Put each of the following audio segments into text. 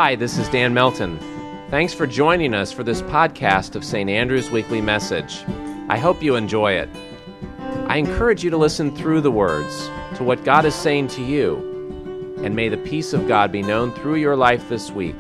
Hi, this is Dan Melton. Thanks for joining us for this podcast of St. Andrew's Weekly Message. I hope you enjoy it. I encourage you to listen through the words to what God is saying to you, and may the peace of God be known through your life this week.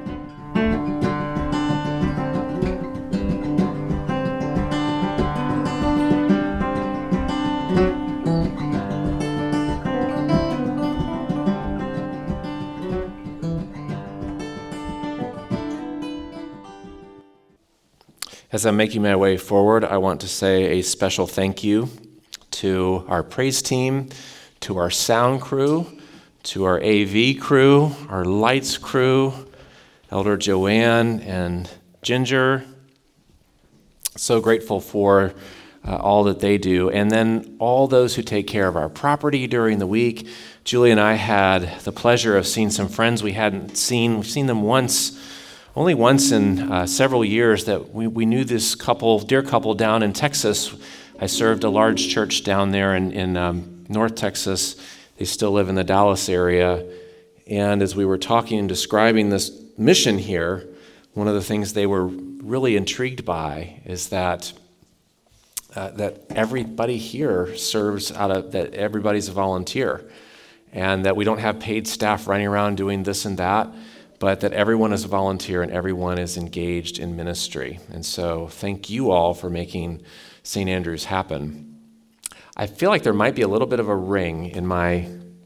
As I'm making my way forward, I want to say a special thank you to our praise team, to our sound crew, to our AV crew, our lights crew, Elder Joanne and Ginger. So grateful for all that they do. And then all those who take care of our property during the week. Julie and I had the pleasure of seeing some friends we hadn't seen. We've seen them only once in several years that we knew this dear couple down in Texas. I served a large church down there in North Texas. They still live in the Dallas area. And as we were talking and describing this mission here, one of the things they were really intrigued by is that everybody here serves that everybody's a volunteer, and that we don't have paid staff running around doing this and that, but that everyone is a volunteer and everyone is engaged in ministry. And so thank you all for making St. Andrew's happen. I feel like there might be a little bit of a ring in my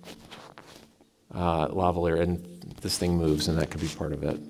lavalier, and this thing moves, and that could be part of it.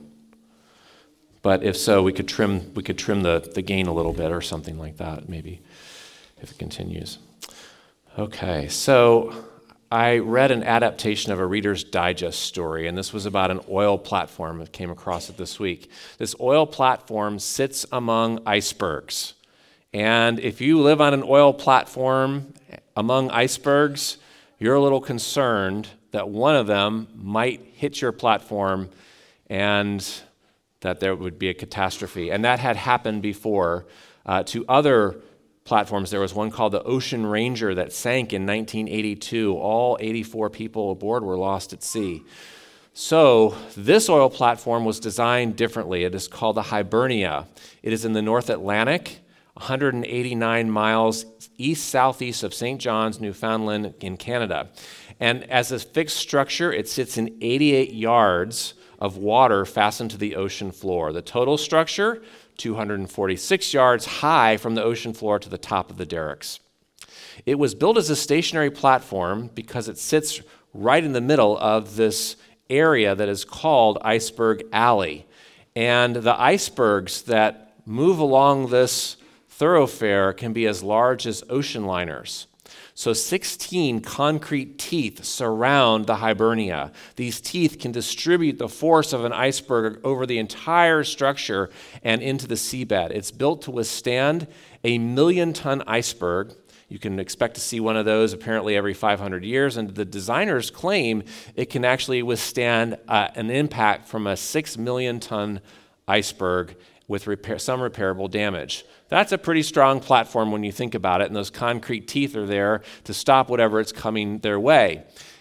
But if so, we could trim the gain a little bit or something like that, maybe, if it continues. Okay, so I read an adaptation of a Reader's Digest story, and this was about an oil platform. I came across it this week. This oil platform sits among icebergs. And if you live on an oil platform among icebergs, you're a little concerned that one of them might hit your platform and that there would be a catastrophe. And that had happened before to other platforms. There was one called the Ocean Ranger that sank in 1982. All 84 people aboard were lost at sea. So this oil platform was designed differently. It is called the Hibernia. It is in the North Atlantic, 189 miles east-southeast of St. John's, Newfoundland in Canada. And as a fixed structure, it sits in 88 yards of water fastened to the ocean floor. The total structure, 246 yards high from the ocean floor to the top of the derricks. It was built as a stationary platform because it sits right in the middle of this area that is called Iceberg Alley. And the icebergs that move along this thoroughfare can be as large as ocean liners. So 16 concrete teeth surround the Hibernia. These teeth can distribute the force of an iceberg over the entire structure and into the seabed. It's built to withstand a 1,000,000-ton iceberg. You can expect to see one of those apparently every 500 years, and the designers claim it can actually withstand an impact from a 6,000,000-ton iceberg with some repairable damage. That's a pretty strong platform when you think about it, and those concrete teeth are there to stop whatever is coming their way.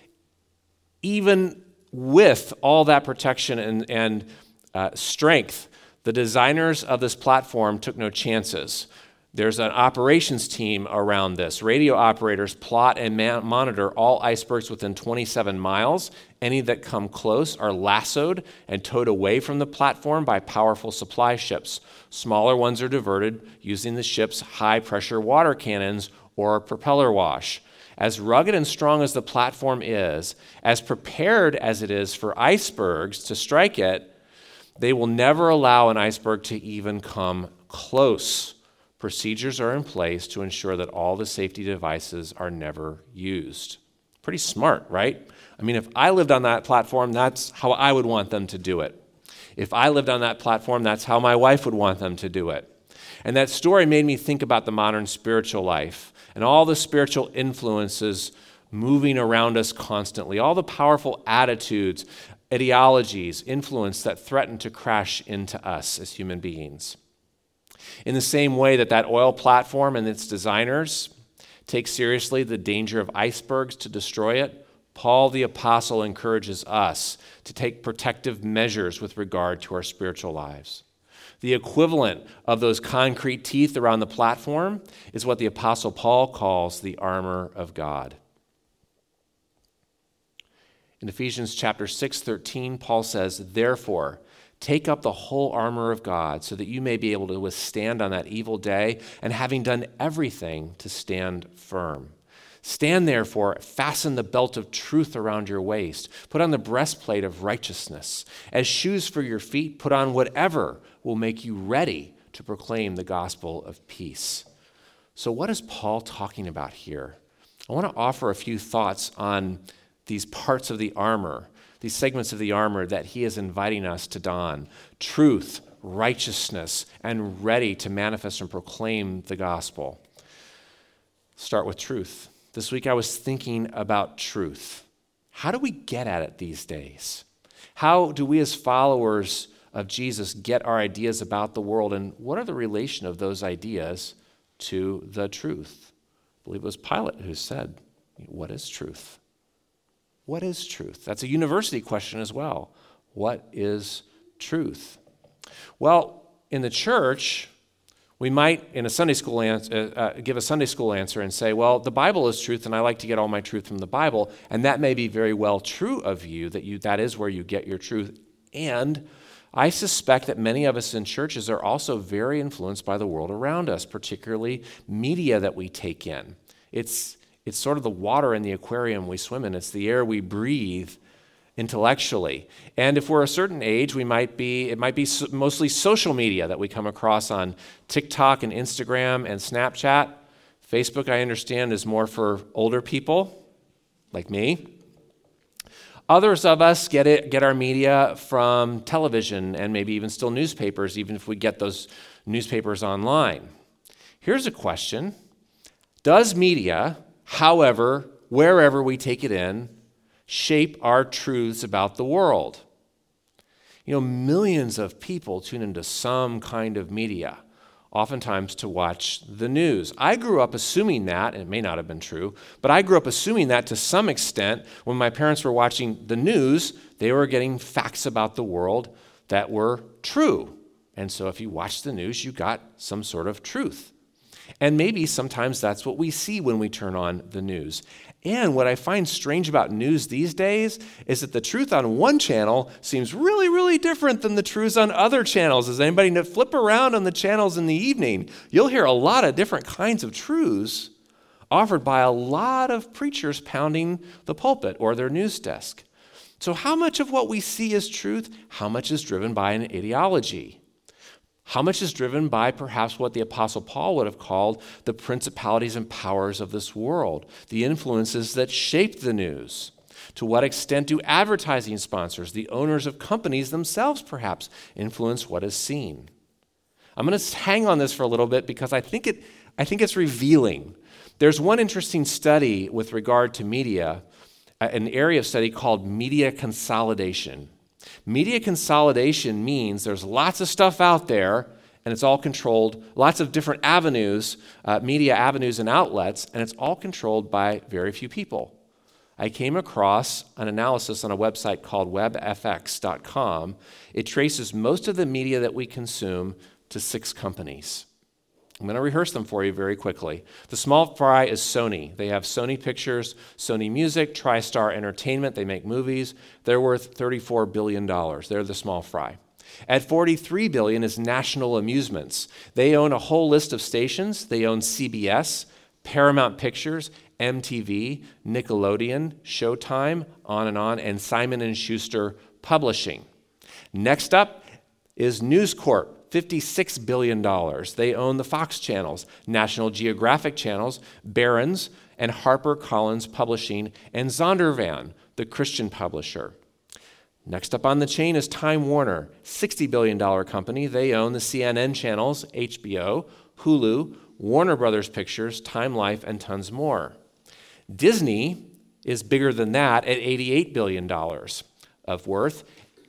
Even with all that protection and strength, the designers of this platform took no chances. There's an operations team around this. Radio operators plot and monitor all icebergs within 27 miles. Any that come close are lassoed and towed away from the platform by powerful supply ships. Smaller ones are diverted using the ship's high-pressure water cannons or propeller wash. As rugged and strong as the platform is, as prepared as it is for icebergs to strike it, they will never allow an iceberg to even come close. Procedures are in place to ensure that all the safety devices are never used. Pretty smart, right? I mean, if I lived on that platform, that's how I would want them to do it. If I lived on that platform, that's how my wife would want them to do it. And that story made me think about the modern spiritual life and all the spiritual influences moving around us constantly, all the powerful attitudes, ideologies, influence that threaten to crash into us as human beings. In the same way that oil platform and its designers take seriously the danger of icebergs to destroy it, Paul the Apostle encourages us to take protective measures with regard to our spiritual lives. The equivalent of those concrete teeth around the platform is what the Apostle Paul calls the armor of God. In Ephesians chapter 6:13, Paul says, "Therefore, take up the whole armor of God so that you may be able to withstand on that evil day, and having done everything, to stand firm. Stand therefore, fasten the belt of truth around your waist, put on the breastplate of righteousness. As shoes for your feet, put on whatever will make you ready to proclaim the gospel of peace." So what is Paul talking about here? I want to offer a few thoughts on these parts of the armor, these segments of the armor that he is inviting us to don: truth, righteousness, and ready to manifest and proclaim the gospel. Start with truth. This week I was thinking about truth. How do we get at it these days? How do we as followers of Jesus get our ideas about the world, and what are the relation of those ideas to the truth? I believe it was Pilate who said, "What is truth?" What is truth? That's a university question as well. What is truth? Well, in the church, we might, in a Sunday school give a Sunday school answer and say, well, the Bible is truth, and I like to get all my truth from the Bible, and that may be very well true of you, that is where you get your truth. And I suspect that many of us in churches are also very influenced by the world around us, particularly media that we take in. It's sort of the water in the aquarium we swim in. It's the air we breathe intellectually. And if we're a certain age, it might be mostly social media that we come across on TikTok and Instagram and Snapchat. Facebook, I understand, is more for older people like me. Others of us get our media from television and maybe even still newspapers, even if we get those newspapers online. Here's a question. Does media, however, wherever we take it in, shape our truths about the world? Millions of people tune into some kind of media, oftentimes to watch the news. I grew up assuming that, and it may not have been true, but I grew up assuming that to some extent when my parents were watching the news, they were getting facts about the world that were true. And so if you watched the news, you got some sort of truth. And maybe sometimes that's what we see when we turn on the news. And what I find strange about news these days is that the truth on one channel seems really, really different than the truths on other channels. As anybody flip around on the channels in the evening, you'll hear a lot of different kinds of truths offered by a lot of preachers pounding the pulpit or their news desk. So how much of what we see is truth? How much is driven by an ideology? How much is driven by perhaps what the Apostle Paul would have called the principalities and powers of this world, the influences that shape the news? To what extent do advertising sponsors, the owners of companies themselves perhaps, influence what is seen? I'm going to hang on this for a little bit because I think it's revealing. There's one interesting study with regard to media, an area of study called media consolidation. Media consolidation means there's lots of stuff out there, and it's all controlled, lots of different avenues, media avenues and outlets, and it's all controlled by very few people. I came across an analysis on a website called webfx.com. It traces most of the media that we consume to 6 companies. I'm going to rehearse them for you very quickly. The small fry is Sony. They have Sony Pictures, Sony Music, TriStar Entertainment. They make movies. They're worth $34 billion. They're the small fry. At $43 billion is National Amusements. They own a whole list of stations. They own CBS, Paramount Pictures, MTV, Nickelodeon, Showtime, on, and Simon & Schuster Publishing. Next up is News Corp. $56 billion. They own the Fox channels, National Geographic channels, Barron's, and HarperCollins Publishing, and Zondervan, the Christian publisher. Next up on the chain is Time Warner, $60 billion company. They own the CNN channels, HBO, Hulu, Warner Brothers Pictures, Time Life, and tons more. Disney is bigger than that at $88 billion of worth.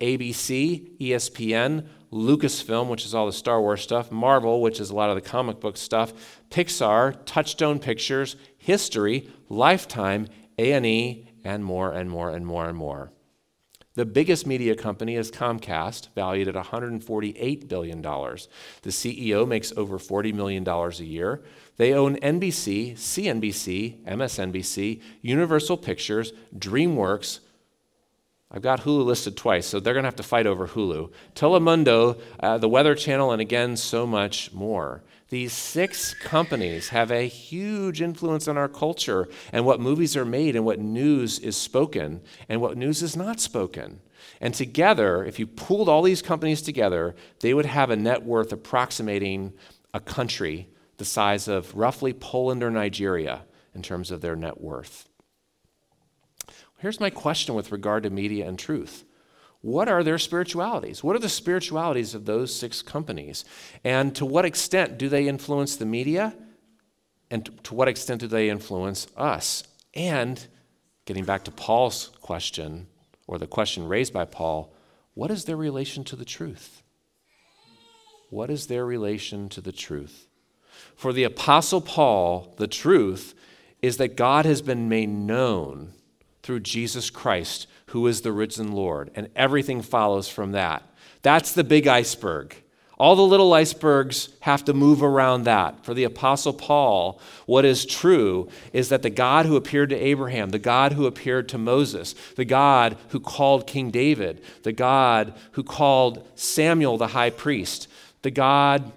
ABC, ESPN, Lucasfilm, which is all the Star Wars stuff, Marvel, which is a lot of the comic book stuff, Pixar, Touchstone Pictures, History, Lifetime, A&E, and more and more and more and more. The biggest media company is Comcast, valued at $148 billion. The CEO makes over $40 million a year. They own NBC, CNBC, MSNBC, Universal Pictures, DreamWorks. I've got Hulu listed twice, so they're going to have to fight over Hulu. Telemundo, the Weather Channel, and again, so much more. These 6 companies have a huge influence on our culture and what movies are made and what news is spoken and what news is not spoken. And together, if you pooled all these companies together, they would have a net worth approximating a country the size of roughly Poland or Nigeria in terms of their net worth. Here's my question with regard to media and truth. What are their spiritualities? What are the spiritualities of those 6 companies? And to what extent do they influence the media? And to what extent do they influence us? And getting back to Paul's question, or the question raised by Paul, what is their relation to the truth? What is their relation to the truth? For the Apostle Paul, the truth is that God has been made known through Jesus Christ, who is the risen Lord, and everything follows from that. That's the big iceberg. All the little icebergs have to move around that. For the Apostle Paul, what is true is that the God who appeared to Abraham, the God who appeared to Moses, the God who called King David, the God who called Samuel the high priest, the God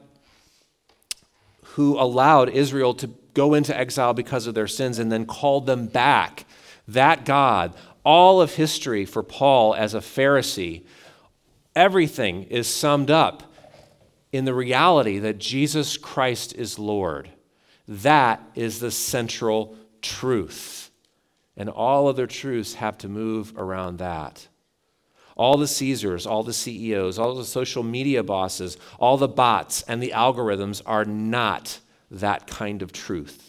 who allowed Israel to go into exile because of their sins and then called them back, that God, all of history for Paul as a Pharisee, everything is summed up in the reality that Jesus Christ is Lord. That is the central truth. And all other truths have to move around that. All the Caesars, all the CEOs, all the social media bosses, all the bots and the algorithms are not that kind of truth.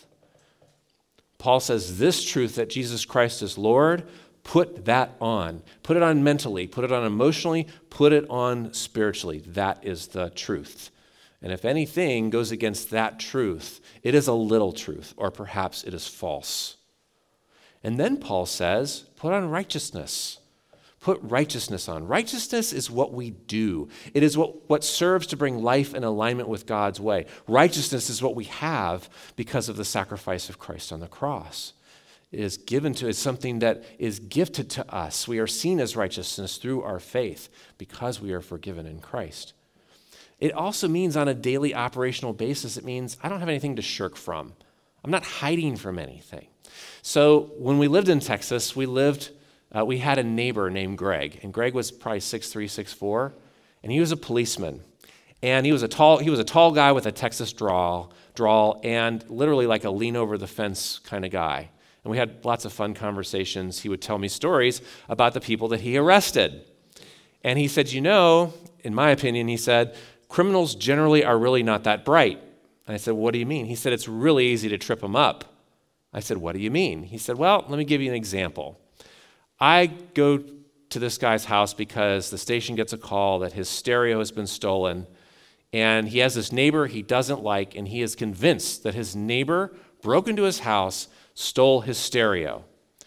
Paul says this truth that Jesus Christ is Lord, put that on. Put it on mentally, put it on emotionally, put it on spiritually. That is the truth. And if anything goes against that truth, it is a little truth, or perhaps it is false. And then Paul says, put on righteousness. Put righteousness on. Righteousness is what we do. It is what serves to bring life in alignment with God's way. Righteousness is what we have because of the sacrifice of Christ on the cross. It is given to us, something that is gifted to us. We are seen as righteousness through our faith because we are forgiven in Christ. It also means on a daily operational basis, it means I don't have anything to shirk from. I'm not hiding from anything. So when we lived in Texas, we had a neighbor named Greg, and Greg was probably 6'3", 6'4", and he was a policeman. And he was a tall guy with a Texas drawl, and literally like a lean over the fence kind of guy. And we had lots of fun conversations. He would tell me stories about the people that he arrested. And he said, in my opinion, he said, criminals generally are really not that bright. And I said, what do you mean? He said, it's really easy to trip them up. I said, what do you mean? He said, well, let me give you an example. I go to this guy's house because the station gets a call that his stereo has been stolen, and he has this neighbor he doesn't like, and he is convinced that his neighbor broke into his house, stole his stereo.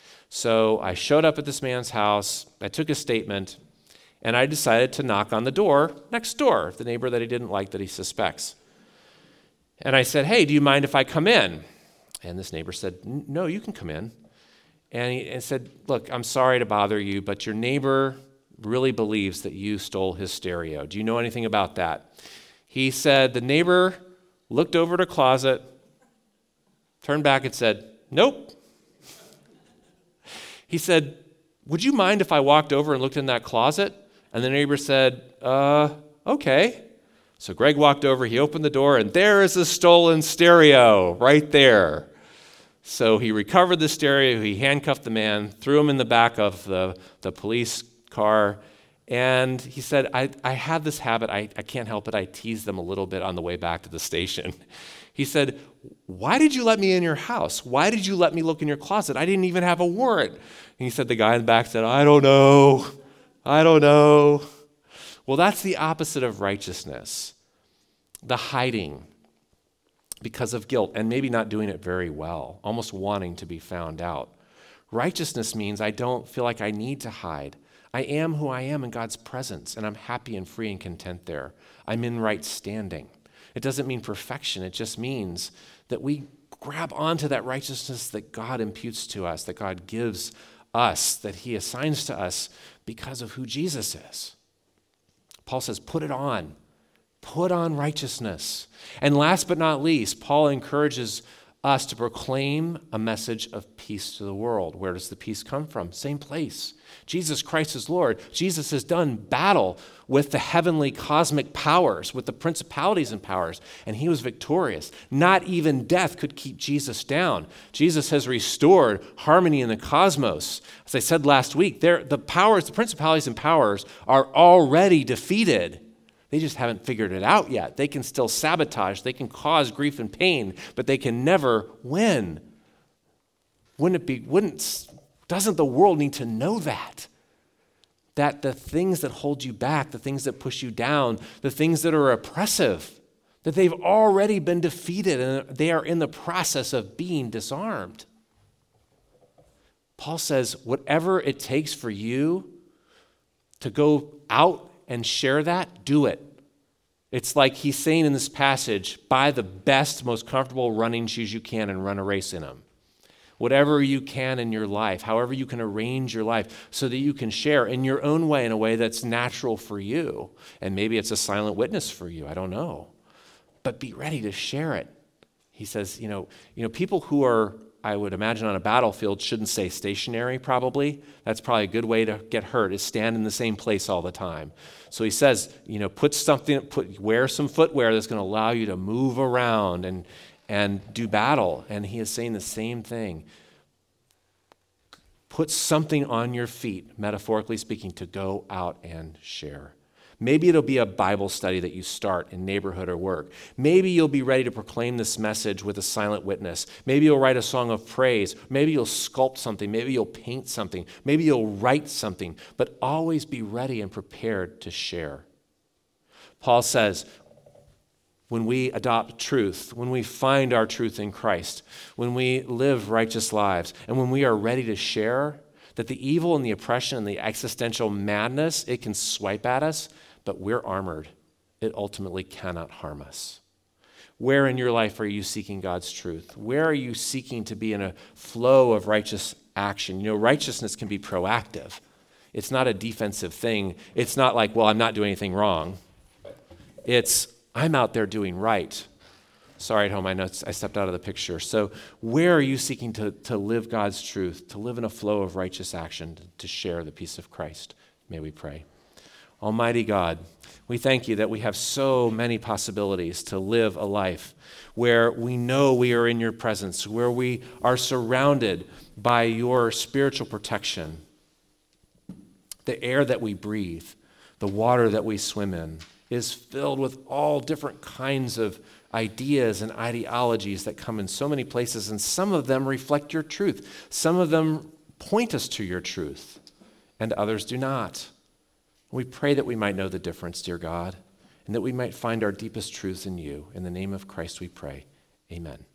So I showed up at this man's house, I took a statement, and I decided to knock on the door next door, the neighbor that he didn't like that he suspects. And I said, hey, do you mind if I come in? And this neighbor said, no, you can come in. And he said, look, I'm sorry to bother you, but your neighbor really believes that you stole his stereo. Do you know anything about that? He said the neighbor looked over at a closet, turned back and said, nope. He said, would you mind if I walked over and looked in that closet? And the neighbor said, okay. So Greg walked over, he opened the door, and there is a stolen stereo right there. So he recovered the stereo, he handcuffed the man, threw him in the back of the police car, and he said, I have this habit, I can't help it, I tease them a little bit on the way back to the station. He said, why did you let me in your house? Why did you let me look in your closet? I didn't even have a warrant. And he said, the guy in the back said, I don't know. Well, that's the opposite of righteousness, the hiding because of guilt and maybe not doing it very well, almost wanting to be found out. Righteousness means I don't feel like I need to hide. I am who I am in God's presence, and I'm happy and free and content there. I'm in right standing. It doesn't mean perfection. It just means that we grab onto that righteousness that God imputes to us, that God gives us, that he assigns to us because of who Jesus is. Paul says, put it on. Put on righteousness. And last but not least, Paul encourages us to proclaim a message of peace to the world. Where does the peace come from? Same place. Jesus Christ is Lord. Jesus has done battle with the heavenly cosmic powers, with the principalities and powers, and he was victorious. Not even death could keep Jesus down. Jesus has restored harmony in the cosmos. As I said last week, the powers, the principalities and powers are already defeated. They just haven't figured it out yet. They can still sabotage. They can cause grief and pain, but they can never win. Doesn't the world need to know that? That the things that hold you back, the things that push you down, the things that are oppressive, that they've already been defeated and they are in the process of being disarmed. Paul says, whatever it takes for you to go out and share that, do it. It's like he's saying in this passage, buy the best, most comfortable running shoes you can and run a race in them. Whatever you can in your life, however you can arrange your life so that you can share in your own way, in a way that's natural for you. And maybe it's a silent witness for you, I don't know. But be ready to share it. He says, people who are, I would imagine, on a battlefield shouldn't stay stationary probably. That's probably a good way to get hurt, is stand in the same place all the time. So he says, wear some footwear that's going to allow you to move around and do battle. And he is saying the same thing. Put something on your feet, metaphorically speaking, to go out and share. Maybe it'll be a Bible study that you start in neighborhood or work. Maybe you'll be ready to proclaim this message with a silent witness. Maybe you'll write a song of praise. Maybe you'll sculpt something. Maybe you'll paint something. Maybe you'll write something. But always be ready and prepared to share. Paul says, when we adopt truth, when we find our truth in Christ, when we live righteous lives, and when we are ready to share, that the evil and the oppression and the existential madness, it can swipe at us, but we're armored. It ultimately cannot harm us. Where in your life are you seeking God's truth? Where are you seeking to be in a flow of righteous action? Righteousness can be proactive. It's not a defensive thing. It's not like, well, I'm not doing anything wrong. It's, I'm out there doing right. Sorry at home, I stepped out of the picture. So where are you seeking to live God's truth, to live in a flow of righteous action, to share the peace of Christ? May we pray. Almighty God, we thank you that we have so many possibilities to live a life where we know we are in your presence, where we are surrounded by your spiritual protection. The air that we breathe, the water that we swim in, is filled with all different kinds of ideas and ideologies that come in so many places, and some of them reflect your truth. Some of them point us to your truth, and others do not. We pray that we might know the difference, dear God, and that we might find our deepest truth in you. In the name of Christ we pray. Amen.